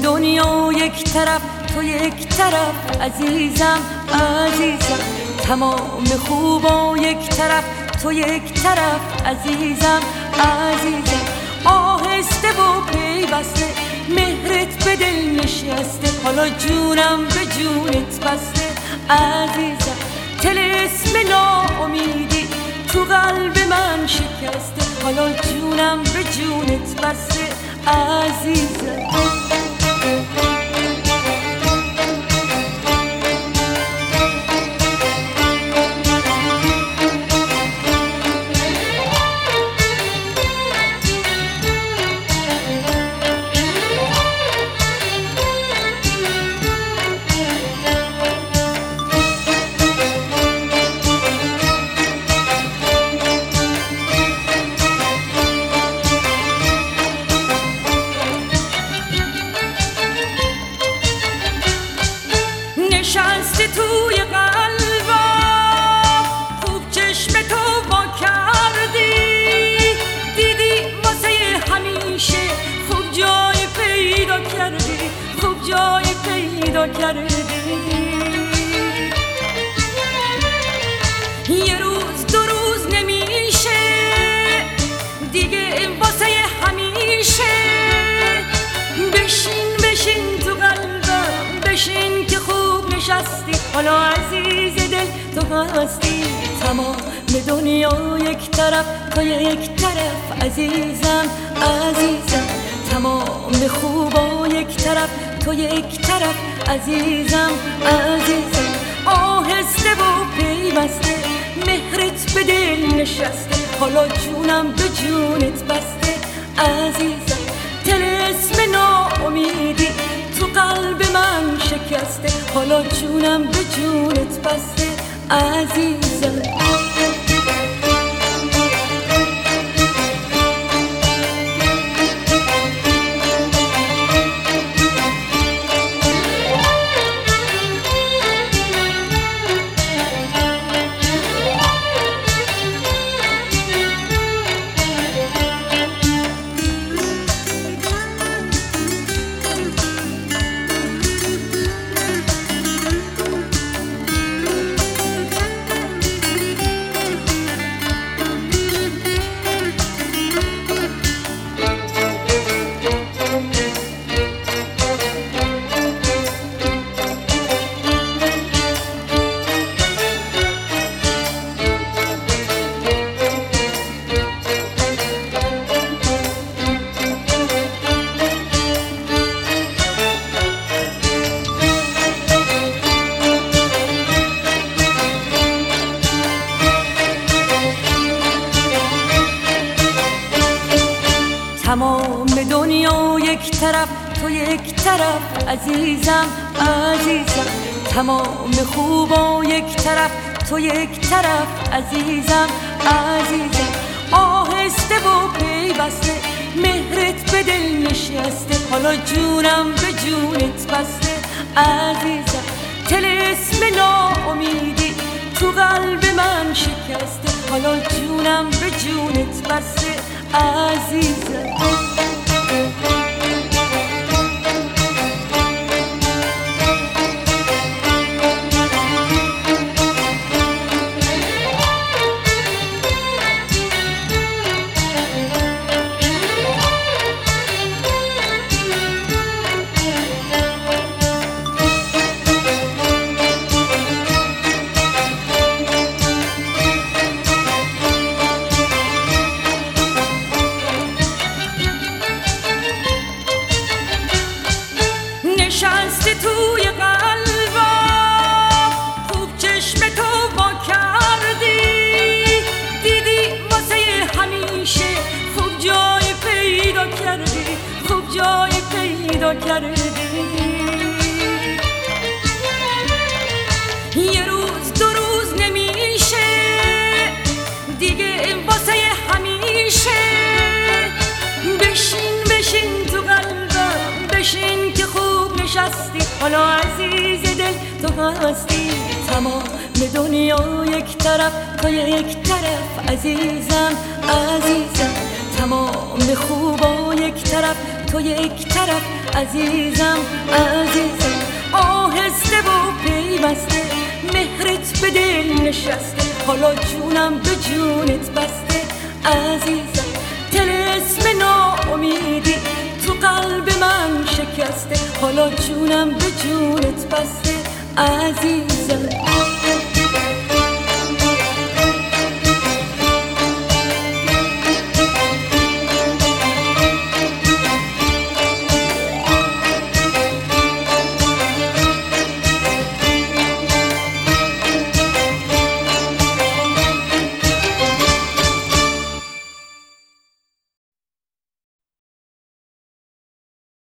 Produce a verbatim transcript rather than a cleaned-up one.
دنیا یک طرف تو یک طرف عزیزم عزیزم، تمام خوبا یک طرف تو یک طرف عزیزم عزیزم، آهسته و پیوسته مهرت به دل نشسته، حالا جونم به جونت بسته عزیزم، طلسم ناامیدی تو قلب من شکسته، حالا جونم به جونت بسته عزیزم. نشستی توی قلبم، خوب چشم تو با کردی، دیدی واسه همیشه خوب جای پیدا کردی، خوب جای پیدا کردی، یه روز دو روز نمیشه دیگه واسه همیشه، بشین بشین تو قلبم بشین که خوب نشستی، حالا عزیز دل تو هستی، تمام دنیا یک طرف تو یک طرف عزیزم عزیزم، تمام خوبا یک طرف تو یک طرف عزیزم عزیزم، آهسته و پیوسته مهرت به دل نشسته، حالا جونم به جونت بسته عزیزم، طلسم ناامیدی تو قلب من شکسته، حالا جونم به جونت بسته عزیزم. تمام دنیا یک طرف تو یک طرف عزیزم عزیزم، تمام خوبا یک طرف تو یک طرف عزیزم عزیزم، آهسته و پیوسته مهرت به دل نشسته، حالا جونم به جونت بسته عزیزم، طلسم ناامیدی تو قلب من شکسته، حالا جونم به جونت بسته عزیزم. نشستی توی قلبم، خوب چشم تو با کردی، دیدی واسه همیشه خوب جای پیدا کردی، خوب جای پیدا کردی، یه روز دو روز نمیشه دیگه واسه همیشه، بشین بشین تو قلبم بشین که خوب نشستی، حالا عزیز دل تو هستی، تمام دنیا یک طرف تو یک طرف عزیزم عزیزم، تمام خوبا یک طرف تو یک طرف عزیزم عزیزم آهسته و پیوسته مهرت به دل نشسته حالا جونم به جونت بسته عزیزم طلسم ناامیدی تو قلب من شکسته حالا جونم به جونت بسته عزیزم